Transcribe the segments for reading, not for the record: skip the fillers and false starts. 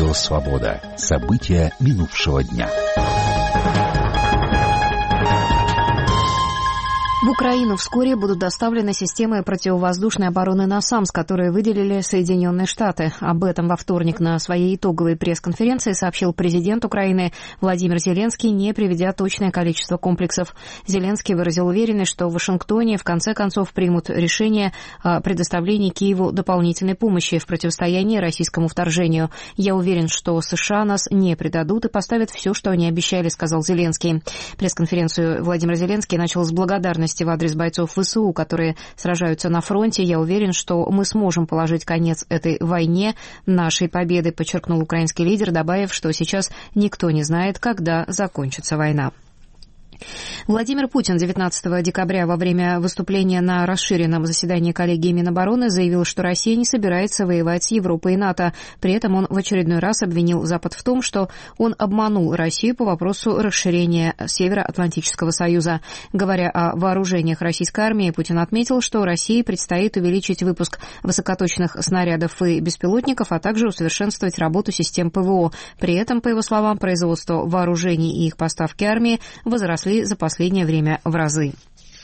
Радио «Свобода». События минувшего дня. В Украину вскоре будут доставлены системы противовоздушной обороны «Насамс», которые выделили Соединенные Штаты. Об этом во вторник на своей итоговой пресс-конференции сообщил президент Украины Владимир Зеленский, не приведя точное количество комплексов. Зеленский выразил уверенность, что в Вашингтоне в конце концов примут решение о предоставлении Киеву дополнительной помощи в противостоянии российскому вторжению. «Я уверен, что США нас не предадут и поставят все, что они обещали», — сказал Зеленский. Пресс-конференцию Владимир Зеленский начал с благодарности в адрес бойцов ВСУ, которые сражаются на фронте. «Я уверен, что мы сможем положить конец этой войне нашей победы», подчеркнул украинский лидер, добавив, что сейчас никто не знает, когда закончится война. Владимир Путин 19 декабря во время выступления на расширенном заседании коллегии Минобороны заявил, что Россия не собирается воевать с Европой и НАТО. При этом он в очередной раз обвинил Запад в том, что он обманул Россию по вопросу расширения Североатлантического союза. Говоря о вооружениях российской армии, Путин отметил, что России предстоит увеличить выпуск высокоточных снарядов и беспилотников, а также усовершенствовать работу систем ПВО. При этом, по его словам, производство вооружений и их поставки армии возросли за последнее время в разы.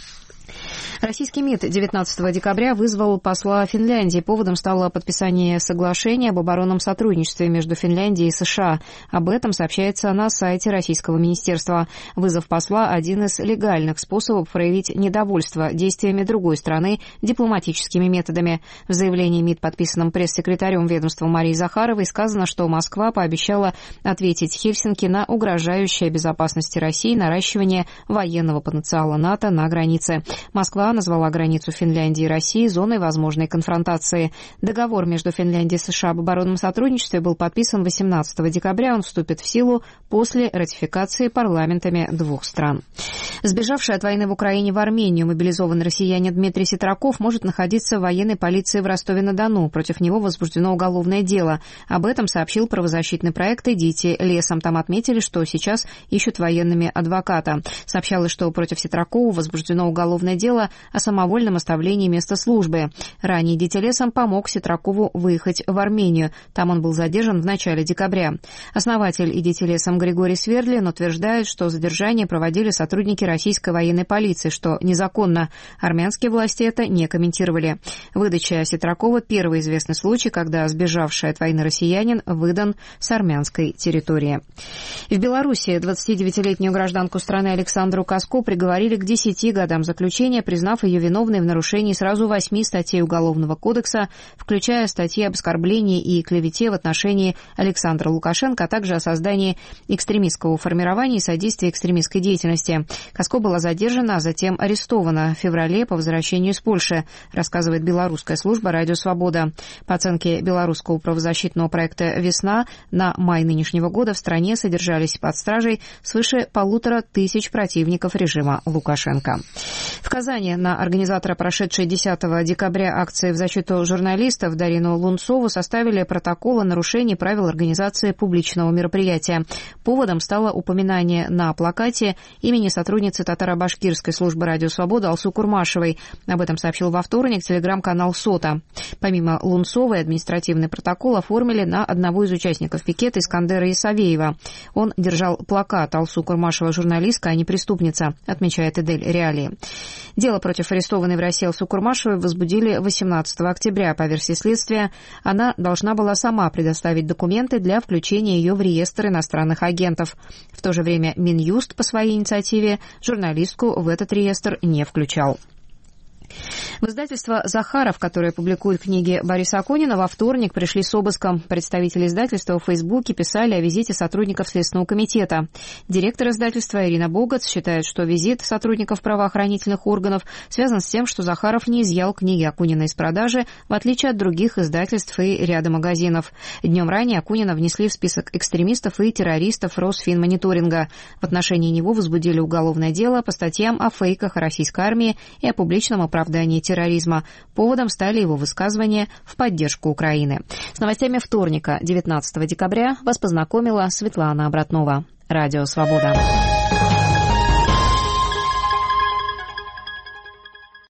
Российский МИД 19 декабря вызвал посла Финляндии. Поводом стало подписание соглашения об оборонном сотрудничестве между Финляндией и США. Об этом сообщается на сайте российского министерства. Вызов посла – один из легальных способов проявить недовольство действиями другой страны дипломатическими методами. В заявлении МИД, подписанном пресс-секретарем ведомства Марией Захаровой, сказано, что Москва пообещала ответить Хельсинки на угрожающее безопасности России наращивание военного потенциала НАТО на границе. Москва назвала границу Финляндии и России зоной возможной конфронтации. Договор между Финляндией и США об оборонном сотрудничестве был подписан 18 декабря. Он вступит в силу после ратификации парламентами двух стран. Сбежавший от войны в Украине в Армению мобилизованный россиянин Дмитрий Ситраков может находиться в военной полиции в Ростове-на-Дону. Против него возбуждено уголовное дело. Об этом сообщил правозащитный проект «Идите лесом». Там отметили, что сейчас ищут военными адвоката. Сообщалось, что против Ситракова возбуждено уголовное дело о самовольном оставлении места службы. Ранее «Идите лесом» помог Ситракову выехать в Армению. Там он был задержан в начале декабря. Основатель «Идите лесом» Григорий Свердлин утверждает, что задержание проводили сотрудники российской военной полиции, что незаконно. Армянские власти это не комментировали. Выдача Ситракова – первый известный случай, когда сбежавший от войны россиянин выдан с армянской территории. В Беларуси 29-летнюю гражданку страны Александру Каско приговорили к 10 годам заключения, признав ее виновной в нарушении сразу 8 статей Уголовного кодекса, включая статьи об оскорблении и клевете в отношении Александра Лукашенко, а также о создании экстремистского формирования и содействии экстремистской деятельности. Каско была задержана, а затем арестована в феврале по возвращению из Польши, рассказывает белорусская служба «Радио Свобода». По оценке белорусского правозащитного проекта «Весна», на май нынешнего года в стране содержались под стражей свыше 1500 противников режима Лукашенко. В Казани на организатора прошедшей 10 декабря акции в защиту журналистов Дарину Лунцову составили протокол о нарушении правил организации публичного мероприятия. Поводом стало упоминание на плакате имени сотрудницы татаро-башкирской службы «Радио Свобода» Алсу Курмашевой. Об этом сообщил во вторник телеграм-канал «Сота». Помимо Лунцовой административный протокол оформили на одного из участников пикета Искандера Исавеева. Он держал плакат «Алсу Курмашева журналистка, а не преступница», отмечает Эдель Реалии. Дело против арестованной в России Алсу Курмашевой возбудили 18 октября. По версии следствия, она должна была сама предоставить документы для включения ее в реестр иностранных агентов. В то же время Минюст по своей инициативе журналистку в этот реестр не включал. В издательство «Захаров», которое публикует книги Бориса Акунина, во вторник пришли с обыском. Представители издательства в Фейсбуке писали о визите сотрудников Следственного комитета. Директор издательства Ирина Богац считает, что визит сотрудников правоохранительных органов связан с тем, что Захаров не изъял книги Акунина из продажи, в отличие от других издательств и ряда магазинов. Днем ранее Акунина внесли в список экстремистов и террористов Росфинмониторинга. В отношении него возбудили уголовное дело по статьям о фейках о российской армии и о публичном оправдании терроризма. Поводом стали его высказывания в поддержку Украины. С новостями вторника, 19 декабря, вас познакомила Светлана Обратнова. Радио «Свобода».